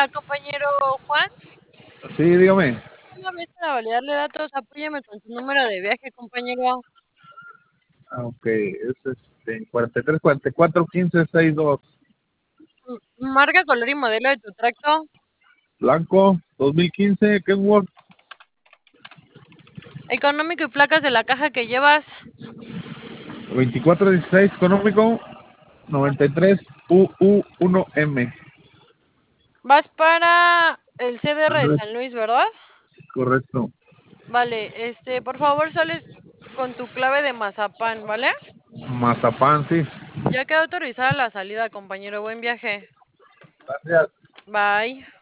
Hola, compañero Juan. Sí, dígame. Una vez para validarle datos, apóyame con su número de viaje, compañero. Ok, es 43, 44, 15, 62. Marca, color y modelo de tu tracto. Blanco, 2015, Kenworth, Económico y placas de la caja que llevas. 2416 económico, 93 UU1M. Vas para el CDR de Andrés, San Luis, ¿verdad? correcto. Vale, por favor sales con tu clave de mazapán, ¿vale? Mazapán, sí. Ya quedó autorizada la salida, compañero. Buen viaje. Gracias. Bye.